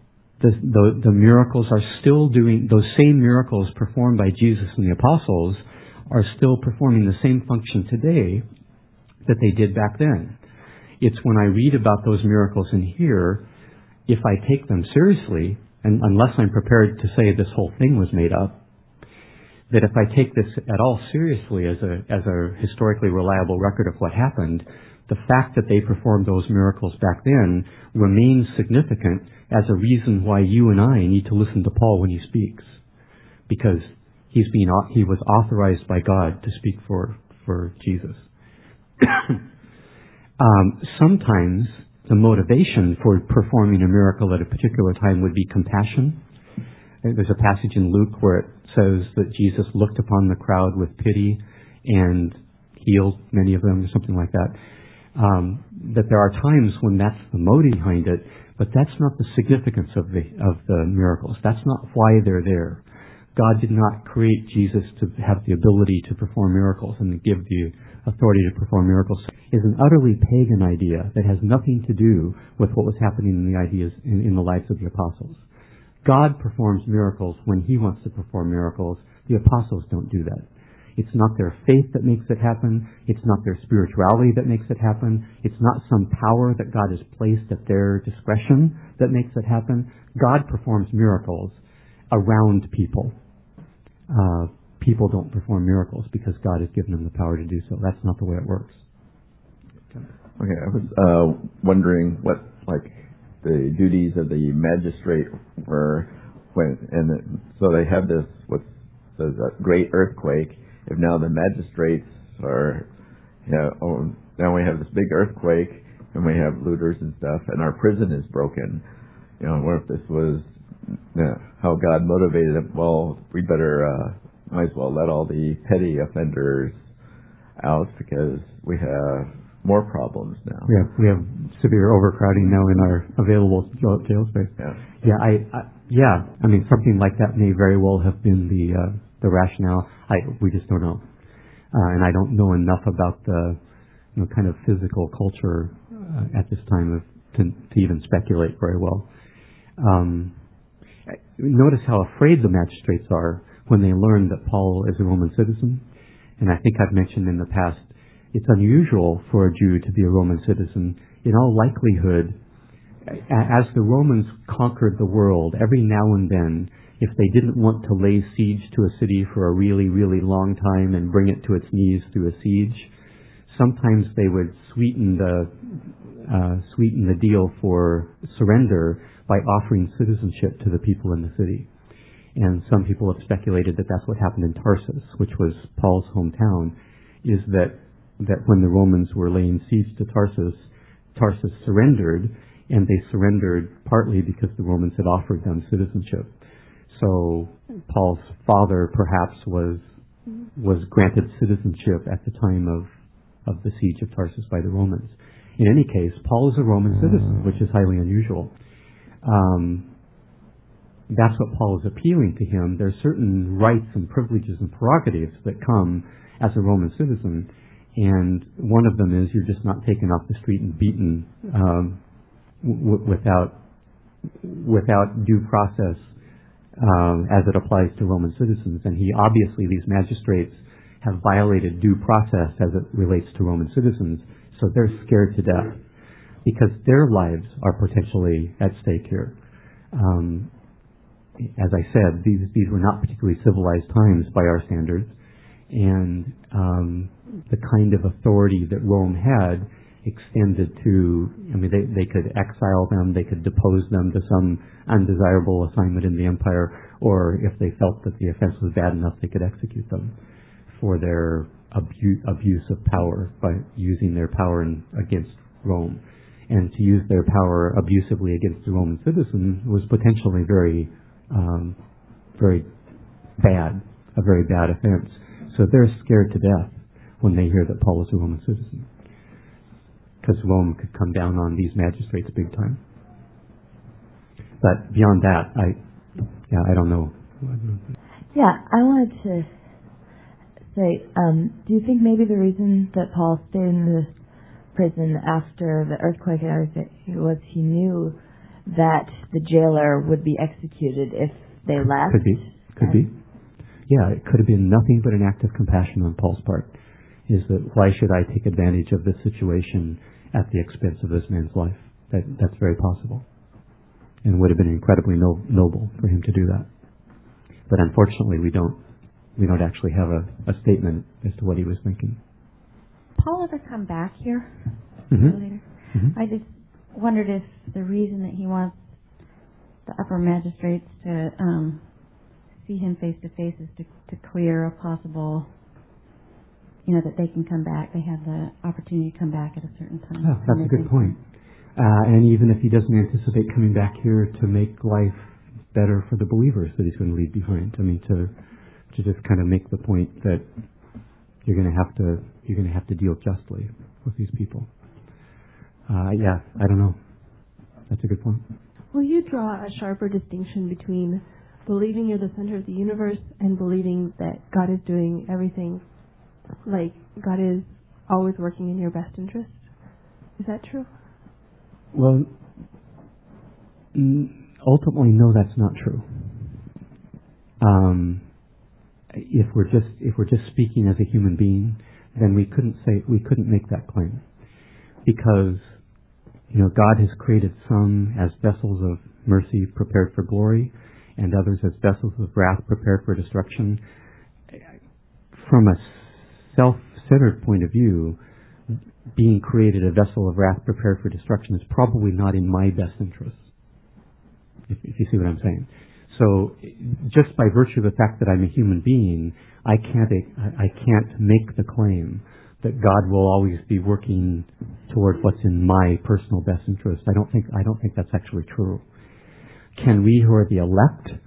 the miracles are still doing, those same miracles performed by Jesus and the apostles are still performing the same function today that they did back then. It's when I read about those miracles in here, if I take them seriously, and unless I'm prepared to say this whole thing was made up, that if I take this at all seriously as a historically reliable record of what happened, the fact that they performed those miracles back then remains significant as a reason why you and I need to listen to Paul when he speaks. Because he was authorized by God to speak for Jesus. Sometimes the motivation for performing a miracle at a particular time would be compassion. There's a passage in Luke where it says that Jesus looked upon the crowd with pity and healed many of them, or something like that. That there are times when that's the motive behind it, but that's not the significance of the miracles. That's not why they're there. God did not create Jesus to have the ability to perform miracles and give the authority to perform miracles. It's an utterly pagan idea that has nothing to do with what was happening in the ideas in the lives of the apostles. God performs miracles when He wants to perform miracles. The apostles don't do that. It's not their faith that makes it happen. It's not their spirituality that makes it happen. It's not some power that God has placed at their discretion that makes it happen. God performs miracles around people. People don't perform miracles because God has given them the power to do so. That's not the way it works. Okay, I was wondering what, like, the duties of the magistrate were so they have this, a great earthquake. If now the magistrates are, now we have this big earthquake and we have looters and stuff and our prison is broken. What if this was how God motivated them? Well, we better, might as well let all the petty offenders out because we have more problems now. We have severe overcrowding now in our available jail space. I mean, something like that may very well have been the rationale. We just don't know, and I don't know enough about the kind of physical culture at this time to even speculate very well. Notice how afraid the magistrates are when they learn that Paul is a Roman citizen, and I think I've mentioned in the past, it's unusual for a Jew to be a Roman citizen. In all likelihood, as the Romans conquered the world, every now and then, if they didn't want to lay siege to a city for a really, really long time and bring it to its knees through a siege, sometimes they would sweeten the deal for surrender by offering citizenship to the people in the city. And some people have speculated that that's what happened in Tarsus, which was Paul's hometown, is that when the Romans were laying siege to Tarsus surrendered, and they surrendered partly because the Romans had offered them citizenship. So Paul's father perhaps was granted citizenship at the time of the siege of Tarsus by the Romans. In any case, Paul is a Roman citizen, which is highly unusual. That's what Paul is appealing to him. There are certain rights and privileges and prerogatives that come as a Roman citizen, and one of them is you're just not taken off the street and beaten without due process as it applies to Roman citizens. And these magistrates have violated due process as it relates to Roman citizens, so they're scared to death because their lives are potentially at stake here. As I said, these were not particularly civilized times by our standards, and the kind of authority that Rome had extended to, they could exile them, they could depose them to some undesirable assignment in the empire, or if they felt that the offense was bad enough, they could execute them for their abuse of power by using their power against Rome. And to use their power abusively against the Roman citizen was potentially very bad, a very bad offense. So they're scared to death when they hear that Paul is a Roman citizen, because Rome could come down on these magistrates big time. But beyond that, I don't know. Yeah, I wanted to say, do you think maybe the reason that Paul stayed in the prison after the earthquake and everything was he knew that the jailer would be executed if they left? Could be. Yeah, it could have been nothing but an act of compassion on Paul's part. Is that why should I take advantage of this situation at the expense of this man's life? That's very possible, and would have been incredibly noble for him to do that. But unfortunately, we don't actually have a statement as to what he was thinking. Paul ever come back here later? Mm-hmm. I just wondered if the reason that he wants the upper magistrates to see him face to face is to clear a possible, that they can come back. They have the opportunity to come back at a certain time. Oh, that's a good point. And even if he doesn't anticipate coming back here to make life better for the believers that he's going to leave behind. I mean, to just kind of make the point that you're going to have to deal justly with these people. Yeah, I don't know. That's a good point. Will you draw a sharper distinction between believing you're the center of the universe and believing that God is doing everything, like God is always working in your best interest? Is that true? Well, ultimately, no, that's not true. If we're just speaking as a human being, then we couldn't make that claim, because God has created some as vessels of mercy prepared for glory, and others as vessels of wrath prepared for destruction. From a self-centered point of view, being created a vessel of wrath prepared for destruction is probably not in my best interest, if you see what I'm saying. So just by virtue of the fact that I'm a human being, I can't make the claim that God will always be working toward what's in my personal best interest. I don't think that's actually true. Can we who are the elect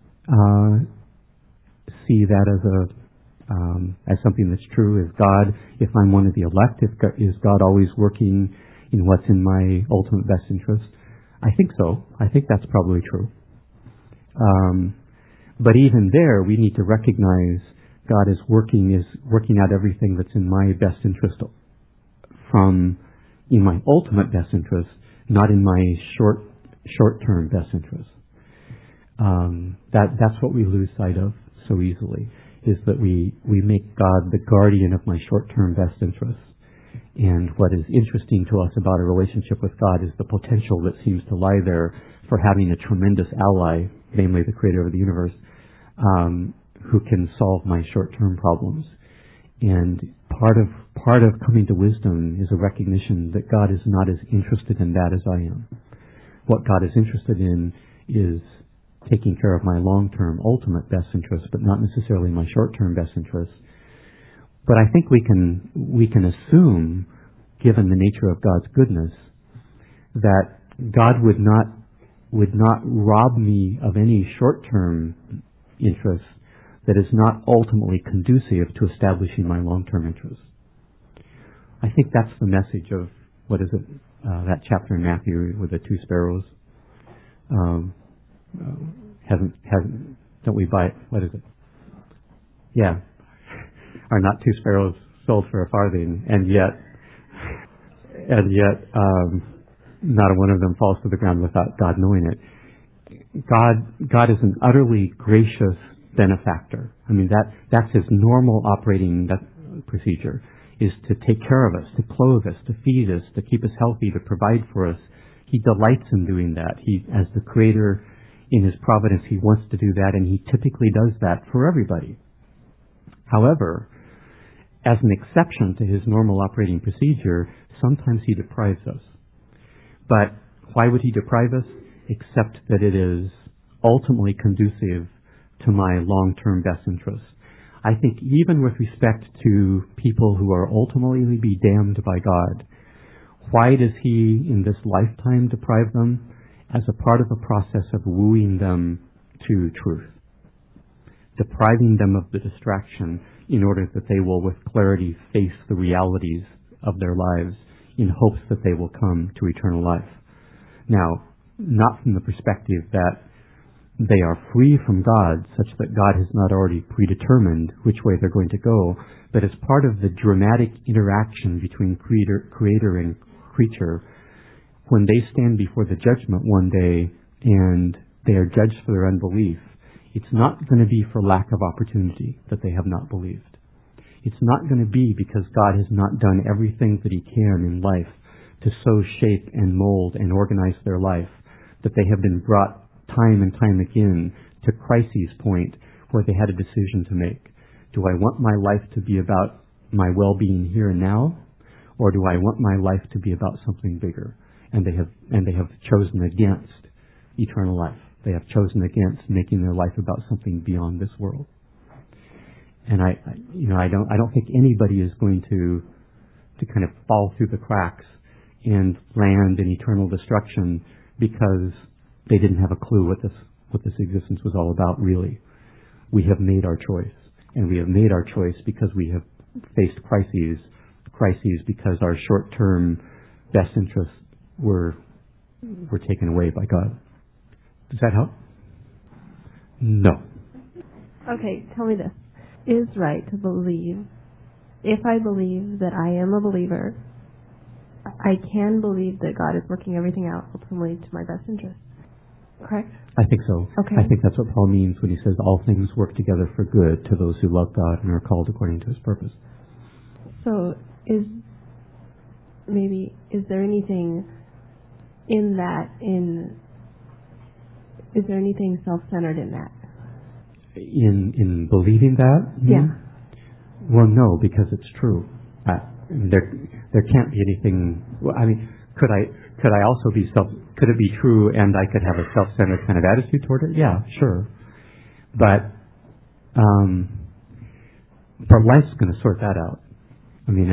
see that as something that's true? Is God, if I'm one of the elect, is God always working in what's in my ultimate best interest? I think so. I think that's probably true. But even there, we need to recognize God is working out everything that's in my best interest in my ultimate best interest, not in my short-term best interest. That's what we lose sight of so easily, is that we make God the guardian of my short-term best interests. And what is interesting to us about a relationship with God is the potential that seems to lie there for having a tremendous ally, namely the creator of the universe, who can solve my short-term problems. And part of coming to wisdom is a recognition that God is not as interested in that as I am. What God is interested in is taking care of my long-term ultimate best interests, but not necessarily my short-term best interests. But I think we can assume, given the nature of God's goodness, that God would not rob me of any short-term interests that is not ultimately conducive to establishing my long-term interests. I think that's the message of, what is it, that chapter in Matthew with the two sparrows. Don't we buy it? What is it? Yeah. Are not two sparrows sold for a farthing, and yet not one of them falls to the ground without God knowing it. God is an utterly gracious benefactor. I mean, that's his normal operating procedure, is to take care of us, to clothe us, to feed us, to keep us healthy, to provide for us. He delights in doing that. He, as the creator, in his providence, he wants to do that, and he typically does that for everybody. However, as an exception to his normal operating procedure, sometimes he deprives us. But why would he deprive us? Except that it is ultimately conducive to my long-term best interests. I think even with respect to people who are ultimately be damned by God, why does he in this lifetime deprive them? As a part of a process of wooing them to truth, depriving them of the distraction in order that they will with clarity face the realities of their lives in hopes that they will come to eternal life. Now, not from the perspective that they are free from God, such that God has not already predetermined which way they're going to go, but as part of the dramatic interaction between creator and creature. When they stand before the judgment one day and they are judged for their unbelief, it's not going to be for lack of opportunity that they have not believed. It's not going to be because God has not done everything that he can in life to so shape and mold and organize their life that they have been brought time and time again to crisis point where they had a decision to make. Do I want my life to be about my well-being here and now, or do I want my life to be about something bigger? And they have chosen against eternal life. They have chosen against making their life about something beyond this world. And I don't think anybody is going to kind of fall through the cracks and land in eternal destruction because they didn't have a clue what this existence was all about, really. We have made our choice. And we have made our choice because we have faced crises because our short-term best interests were taken away by God. Does that help? No. Okay, tell me this. Is right to believe, if I believe that I am a believer, I can believe that God is working everything out ultimately to my best interest. Correct? I think so. Okay. I think that's what Paul means when he says all things work together for good to those who love God and are called according to his purpose. So is there anything in that, is there anything self-centered in that? In believing that? Yeah. Well, no, because it's true. There can't be anything. Well, I mean, could I also be could it be true and I could have a self-centered kind of attitude toward it? Yeah, sure. But life's going to sort that out. I mean,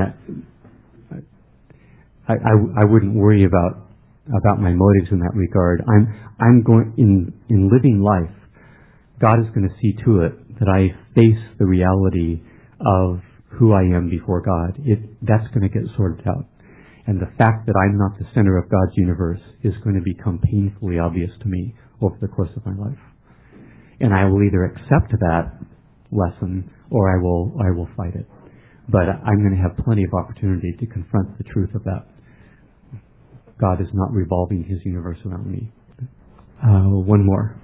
I wouldn't worry about my motives in that regard. I'm going in living life. God is going to see to it that I face the reality of who I am before God. That's going to get sorted out. And the fact that I'm not the center of God's universe is going to become painfully obvious to me over the course of my life. And I will either accept that lesson or I will fight it. But I'm going to have plenty of opportunity to confront the truth of that. God is not revolving his universe around me. One more.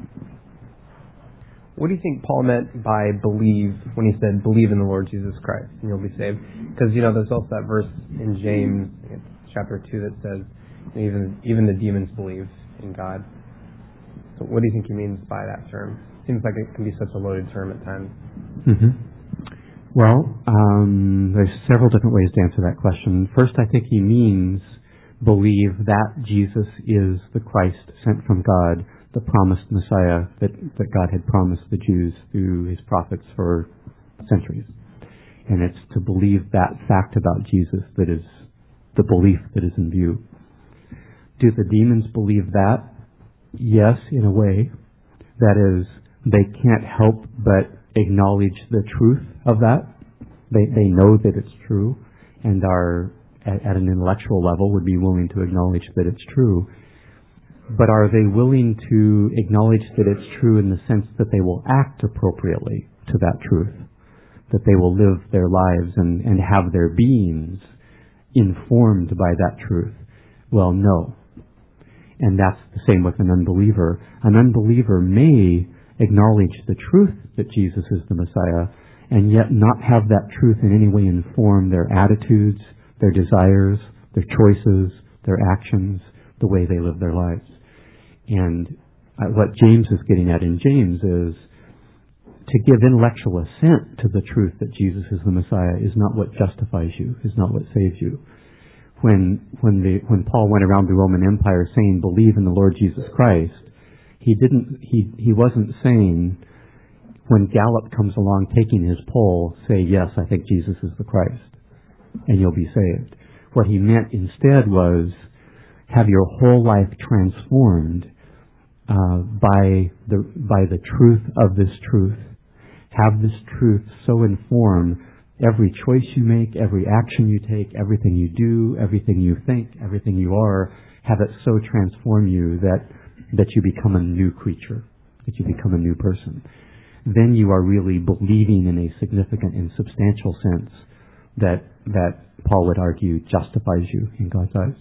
What do you think Paul meant by believe when he said, believe in the Lord Jesus Christ and you'll be saved? Because, there's also that verse in James chapter 2 that says, even the demons believe in God. So what do you think he means by that term? Seems like it can be such a loaded term at times. Mm-hmm. Well, there's several different ways to answer that question. First, I think he means believe that Jesus is the Christ sent from God, the promised Messiah that God had promised the Jews through his prophets for centuries. And it's to believe that fact about Jesus that is the belief that is in view. Do the demons believe that? Yes, in a way. That is, they can't help but acknowledge the truth of that. They know that it's true and are, at an intellectual level, would be willing to acknowledge that it's true. But are they willing to acknowledge that it's true in the sense that they will act appropriately to that truth? That they will live their lives and have their beings informed by that truth? Well, no. And that's the same with an unbeliever. An unbeliever may acknowledge the truth that Jesus is the Messiah and yet not have that truth in any way inform their attitudes, their desires, their choices, their actions, the way they live their lives. And what James is getting at in James is to give intellectual assent to the truth that Jesus is the Messiah is not what justifies you, is not what saves you. When Paul went around the Roman Empire saying, believe in the Lord Jesus Christ, he wasn't saying, when Gallup comes along taking his poll, say, yes, I think Jesus is the Christ, and you'll be saved. What he meant instead was, have your whole life transformed by the truth of this truth. Have this truth so inform every choice you make, every action you take, everything you do, everything you think, everything you are. Have it so transform you that you become a new creature, that you become a new person. Then you are really believing in a significant and substantial sense that Paul would argue justifies you in God's eyes.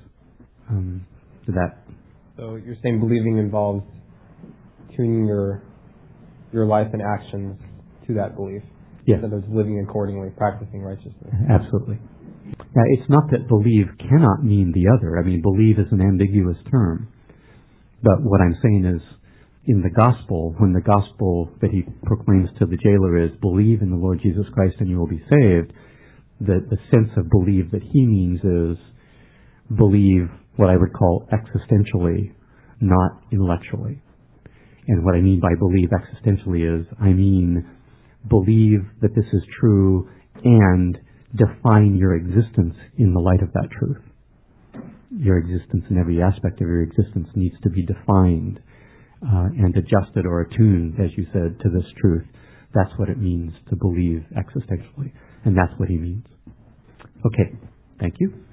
So you're saying believing involves tuning your life and actions to that belief. Yes. Instead of living accordingly, practicing righteousness. Absolutely. Now, it's not that believe cannot mean the other. I mean, believe is an ambiguous term. But what I'm saying is, in the gospel, when the gospel that he proclaims to the jailer is, believe in the Lord Jesus Christ and you will be saved, the sense of believe that he means is believe what I would call existentially, not intellectually. And what I mean by believe existentially is, I mean believe that this is true and define your existence in the light of that truth. Your existence in every aspect of your existence needs to be defined and adjusted or attuned, as you said, to this truth. That's what it means to believe existentially, and that's what he means. Okay, thank you.